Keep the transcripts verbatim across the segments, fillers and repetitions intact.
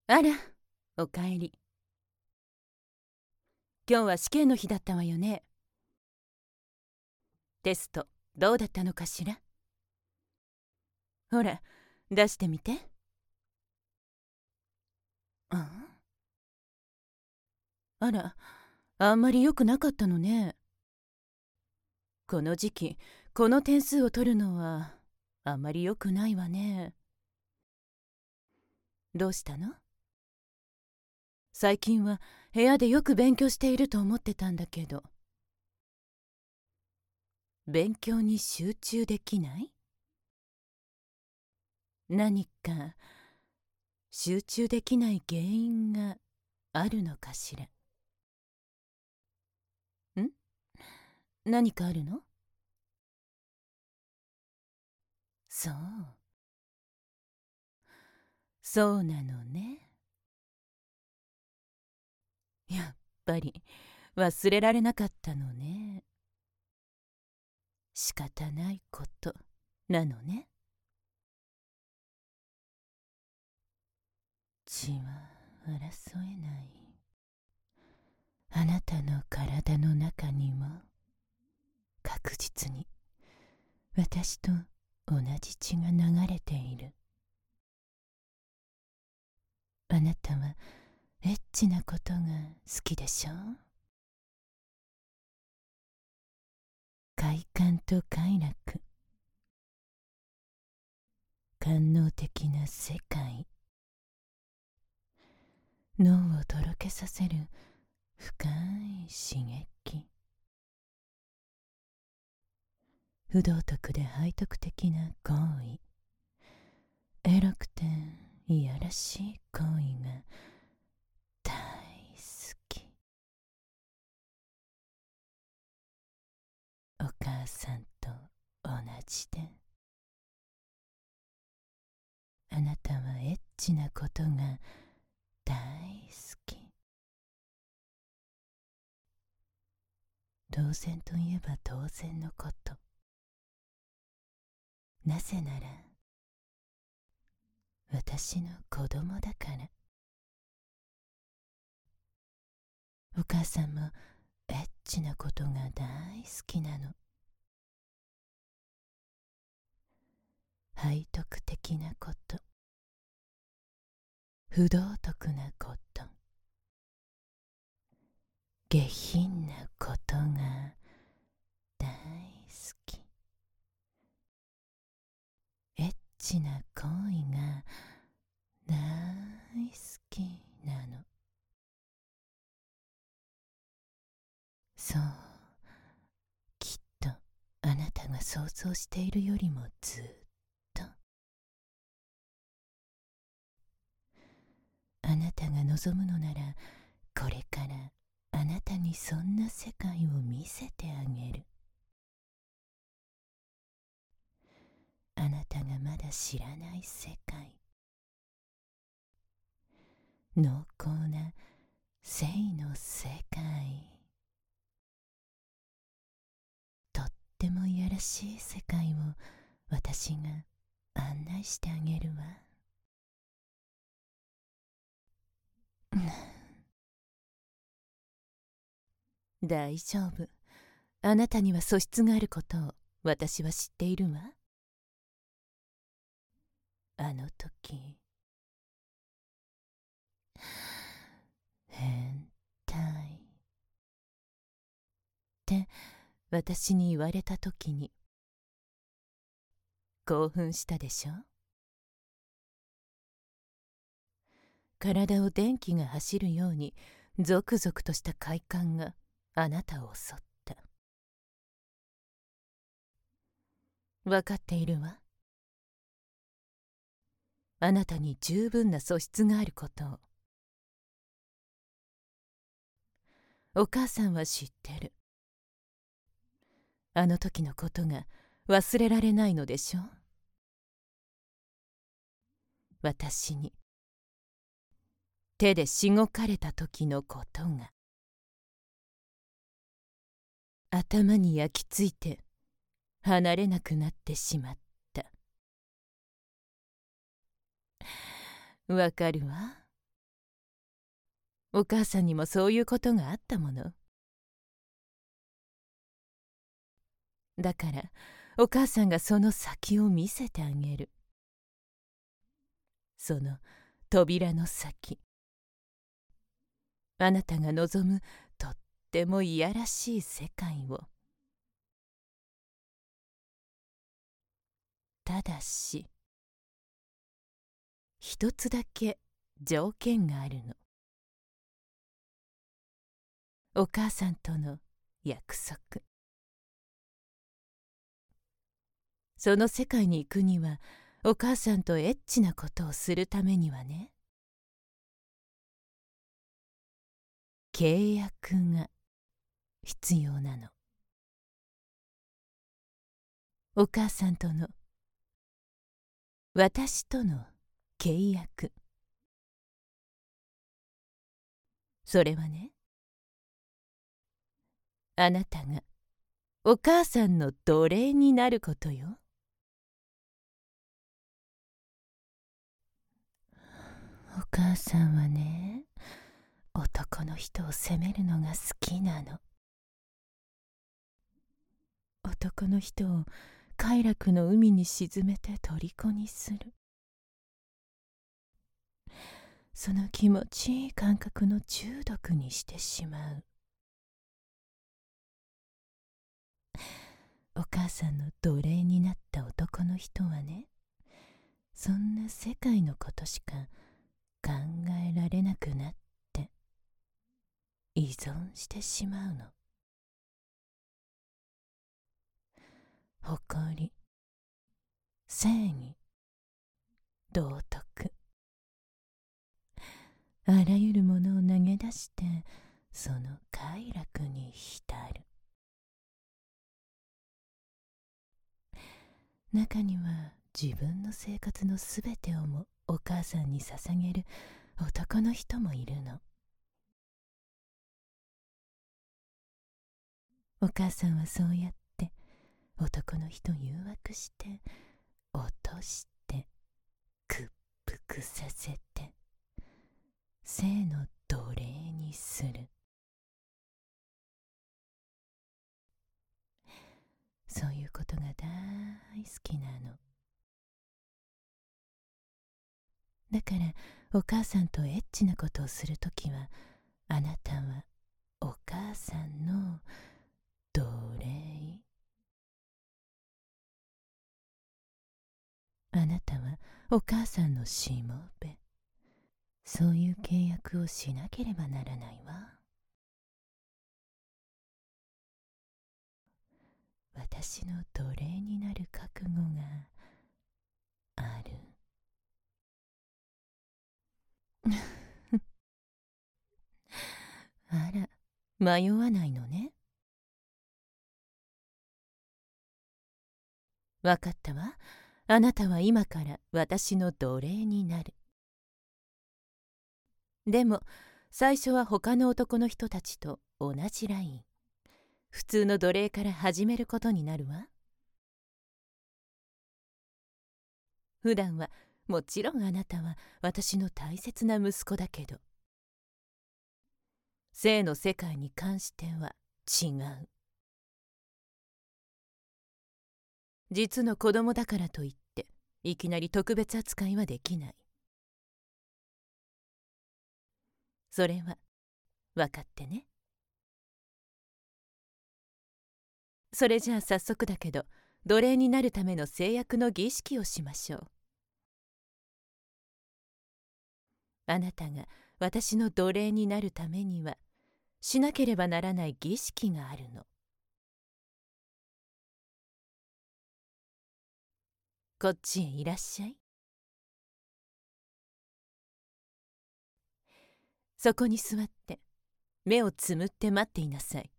あら、おかえり。今日は試験の日だったわよね。テスト、どうだったのかしら。ほら、出してみて。ああら、あんまり良くなかったのね。この時期、この点数を取るのは、あんまり良くないわね。どうしたの？最近は部屋でよく勉強していると思ってたんだけど。勉強に集中できない？何か集中できない原因があるのかしら。ん？何かあるの？そう。そうなのね。やっぱり忘れられなかったのね。仕方ないことなのね。血は争えない。あなたの体の中にも確実に私と同じ血が流れている。あなたはエッチなことが好きでしょう？快感と快楽、官能的な世界、脳をとろけさせる深い刺激、不道徳で背徳的な行為、エロくていやらしい行為が大好き。お母さんと同じで、あなたはエッチなことが大好き。当然といえば当然のこと。なぜなら私の子供だから。お母さんもエッチなことが大好きなの。背徳的なこと、不道徳なこと、下品なことが大好き。エッチな行為が大好きなの。そう、きっとあなたが想像しているよりもずっと。あなたが望むのなら、これからあなたにそんな世界を見せてあげる。あなたがまだ知らない世界、濃厚な性の世界、とってもいやらしい世界を私が案内してあげるわ。大丈夫。あなたには素質があることを私は知っているわ。あの時、変態って私に言われた時に興奮したでしょ？体を電気が走るようにゾクゾクとした快感があなたを襲った。わかっているわ。あなたに十分な素質があることを。お母さんは知ってる。あの時のことが忘れられないのでしょ？私に手でしごかれた時のことが頭に焼き付いて離れなくなってしまった。わかるわ。 お母さんにもそういうことがあったもの。だからお母さんがその先を見せてあげる。その扉の先。あなたが望むとってもいやらしい世界を。ただし一つだけ条件があるの。お母さんとの約束。その世界に行くにはお母さんとエッチなことをするためにはね、契約が必要なの。お母さんとの、私との契約。それはね、あなたがお母さんの奴隷になることよ。お母さんはね、男の人を責めるのが好きなの。男の人を快楽の海に沈めて虜にする。その気持ちいい感覚の中毒にしてしまう。お母さんの奴隷になった男の人はね、そんな世界のことしか考えられなくなって依存してしまうの。誇り、正義、道徳、あらゆるものを投げ出してその快楽に浸る。中には自分の生活のすべてをもお母さんに捧げる男の人もいるの。お母さんはそうやって男の人を誘惑して落として屈服させて性の奴隷にする。そういうことが大好きなの。だからお母さんとエッチなことをするときは、あなたはお母さんの奴隷。あなたはお母さんのしもべ。そういう契約をしなければならないわ。私の奴隷になる覚悟がある。あら、迷わないのね。わかったわ。あなたは今から私の奴隷になる。でも最初は他の男の人たちと同じライン、普通の奴隷から始めることになるわ。普段はもちろんあなたは私の大切な息子だけど、性の世界に関しては違う。実の子供だからといっていきなり特別扱いはできない。それは分かってね。それじゃあ早速だけど、奴隷になるための誓約の儀式をしましょう。あなたが私の奴隷になるためにはしなければならない儀式があるの。こっちへいらっしゃい。そこに座って目をつむって待っていなさい。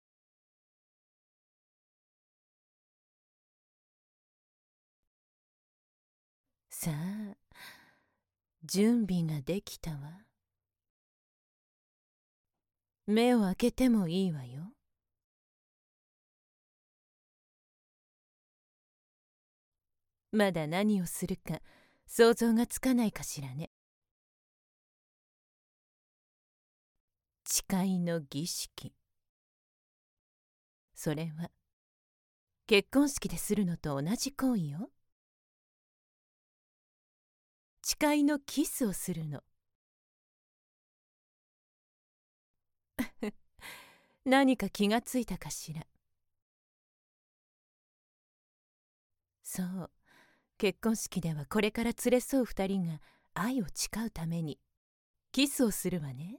さあ、準備ができたわ。目を開けてもいいわよ。まだ何をするか想像がつかないかしらね。 誓いの儀式。それは結婚式でするのと同じ行為よ。誓いのキスをするの。何か気がついたかしら。そう、結婚式ではこれから連れ添う二人が愛を誓うためにキスをするわね。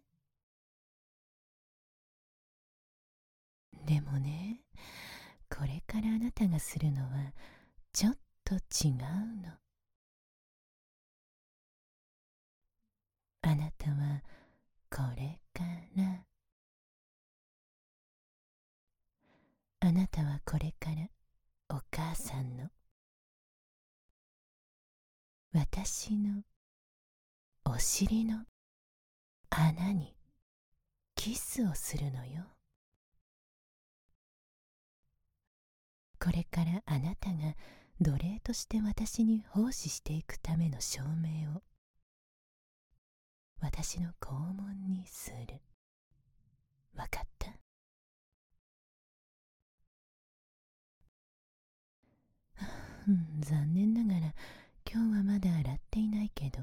でもね、これからあなたがするのはちょっと違うの。あなたはこれからあなたはこれからお母さんの私のお尻の穴にキスをするのよ。これからあなたが奴隷として私に奉仕していくための証明を私の肛門にする。わかった？うん、残念ながら今日はまだ洗っていないけど。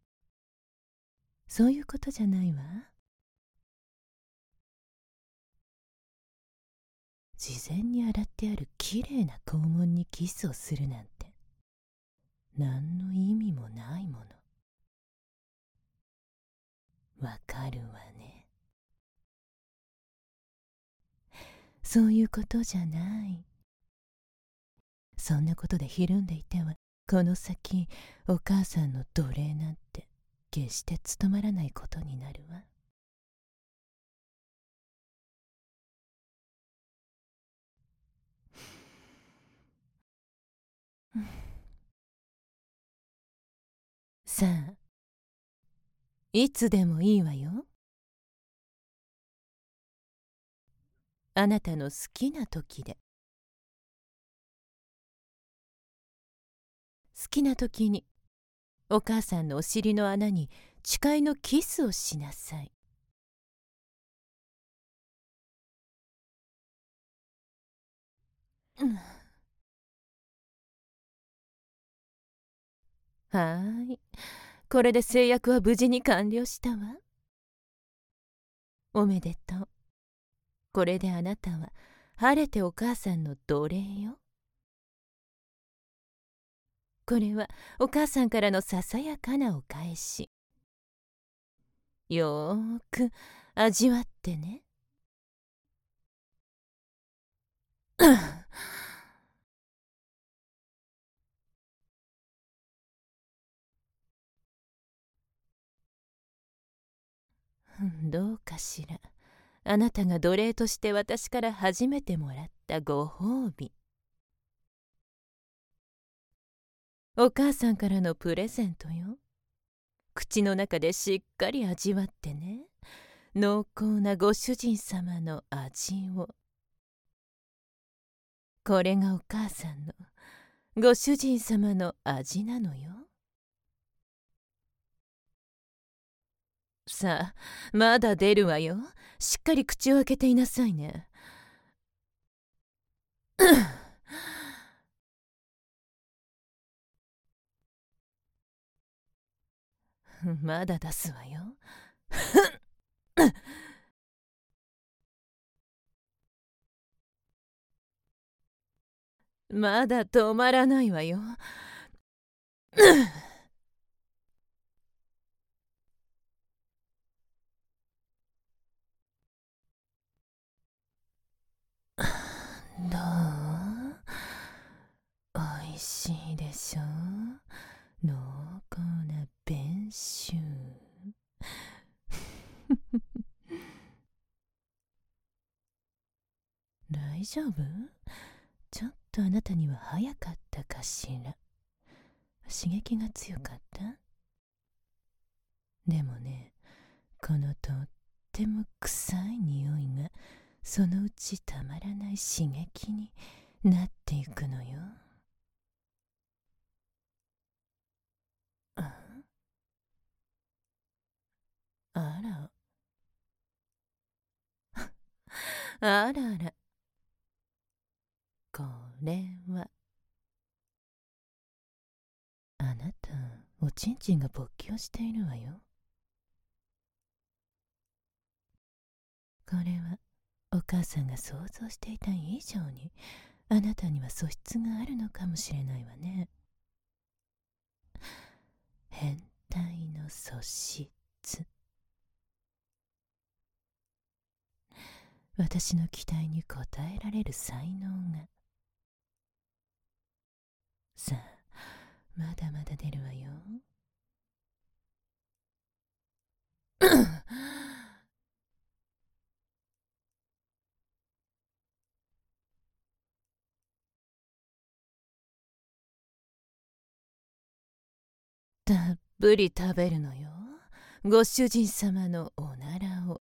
そういうことじゃないわ。事前に洗ってあるきれいな肛門にキスをするなんて何の意味もないもの。わかるわね。そういうことじゃない。そんなことでひるんでいてはこの先お母さんの奴隷なんて決して務まらないことになるわ。さあ、いつでもいいわよ。あなたの好きな時で。好きな時にお母さんのお尻の穴に誓いのキスをしなさい。うん、はーい。これで制約は無事に完了したわ。おめでとう。これであなたは晴れてお母さんの奴隷よ。これはお母さんからのささやかなお返し。よーく味わってね。どうかしら。あなたが奴隷として私から初めてもらったご褒美。お母さんからのプレゼントよ。口の中でしっかり味わってね。濃厚なご主人様の味を。これがお母さんのご主人様の味なのよ。さあ、まだ出るわよ。しっかり口を開けていなさいね。まだ出すわよ。まだ止まらないわよ。どう？おいしいでしょ？濃厚な弁臭。大丈夫？ちょっとあなたには早かったかしら。刺激が強かった？でもね、このとっても臭い匂いがそのうちたまらない刺激になっていくのよ。ああら、 あらら、これは。あなた、おちんちんが勃起をしているわよ。これは、お母さんが想像していた以上に、あなたには素質があるのかもしれないわね。変態の素質。私の期待に応えられる才能が。さあ、まだまだ出るわよ。たっぷり食べるのよ。ご主人様のおならを。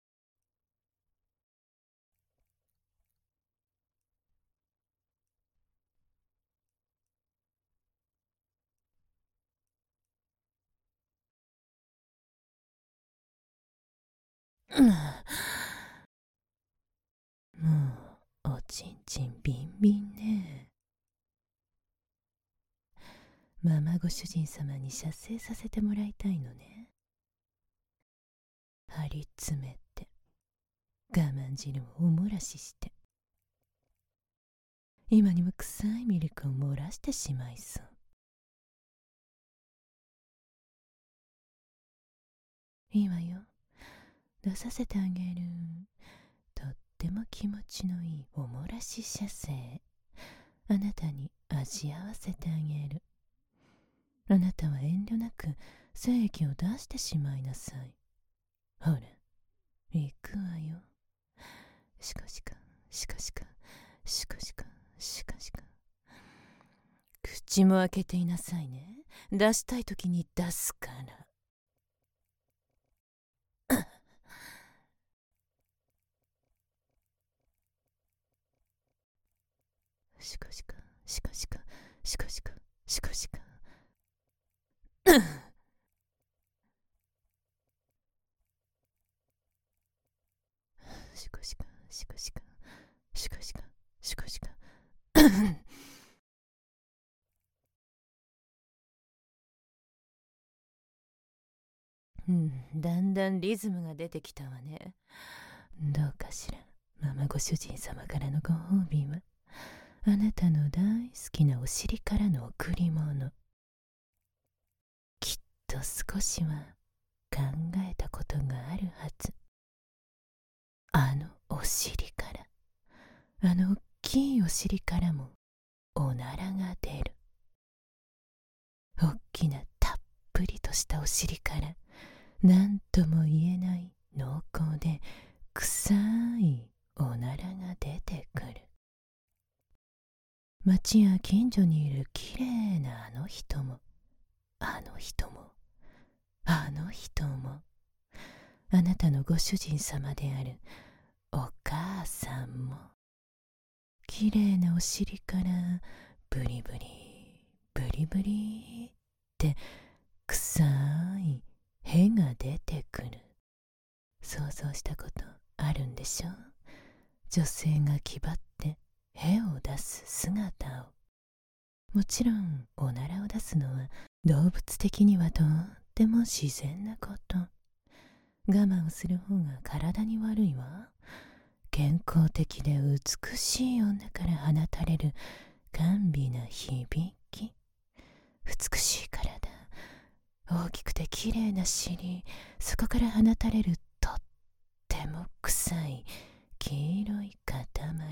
もう、おちんちんビンビンね。ママご主人様に射精させてもらいたいのね。張り詰めて、我慢汁をおもらしして、今にも臭いミルクを漏らしてしまいそう。いいわよ。出させてあげる。とっても気持ちのいいおもらし射精。あなたに味合わせてあげる。あなたは遠慮なく精液を出してしまいなさい。ほら、行くわよ。しかしか、しかしか、しかしか、しかしか。口も開けていなさいね。出したいときに出すから。しかしか、しかしか、しかしか、しかしか。しかしか、しかしか、しかしか、しかしか。うん、だんだんリズムが出てきたわね。どうかしら、ママご主人様からのご褒美は、あなたの大好きなお尻からの贈り物。きっと少しは考えたことがあるはず。あのお尻から、あのおっきいお尻からもおならが出る。おっきなたっぷりとしたお尻から何とも言えない濃厚で臭いおならが出てくる。町や近所にいるきれいなあの人も、あの人も、あの人も、あなたのご主人様であるお母さんも、きれいなお尻からブリブリブリブリって臭い屁が出てくる。想像したことあるんでしょ？女性が気張って屁を出す姿を。もちろんおならを出すのは動物的にはとっても自然なこと。我慢をする方が体に悪いわ。健康的で美しい女から放たれる甘美な響き。美しい体、大きくてきれいな尻、そこから放たれるとっても臭い黄色い塊。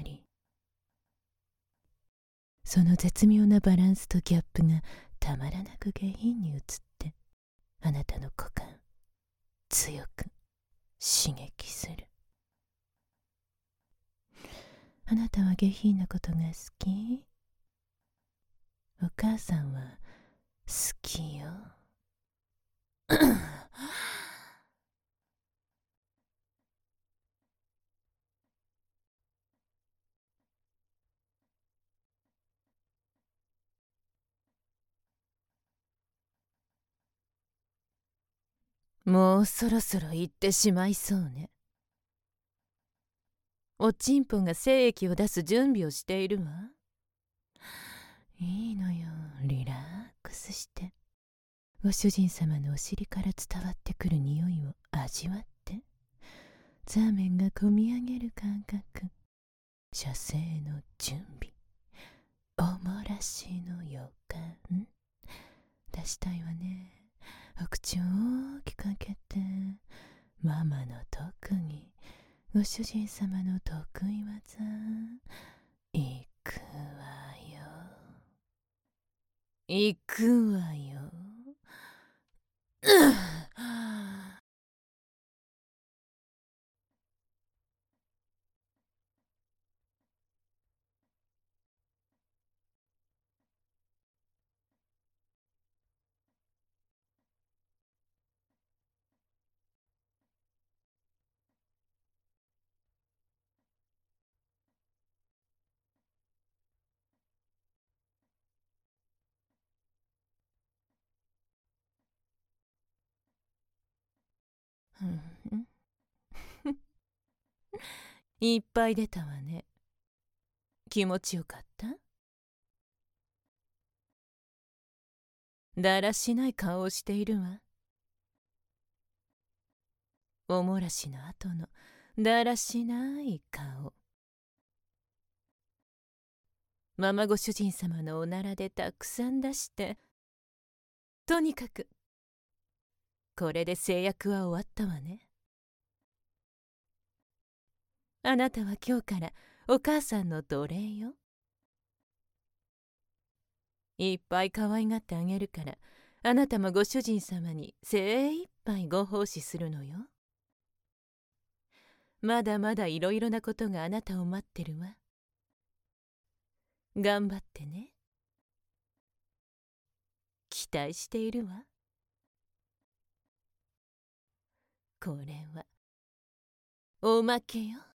その絶妙なバランスとギャップがたまらなく下品に映って、あなたの股間強く刺激する。あなたは下品なことが好き？お母さんは好きよ。もうそろそろ行ってしまいそうね。 おちんぽが精液を出す準備をしているわ。いいのよ、リラックスして。ご主人様のお尻から伝わってくる匂いを味わって。ザーメンがこみ上げる感覚。射精の準備。おもらしの予感。出したいわね。お口を大きく開けて。ママの特技。ご主人様の得意技。いくわよ。いくわよ。いっぱい出たわね。気持ちよかった？だらしない顔をしているわ。おもらしの後のだらしない顔。ママご主人様のおならでたくさん出して、とにかくこれで制約は終わったわね。あなたは今日からお母さんの奴隷よ。いっぱい可愛がってあげるから、あなたもご主人様に精一杯ご奉仕するのよ。まだまだいろいろなことがあなたを待ってるわ。頑張ってね。期待しているわ。これはおまけよ。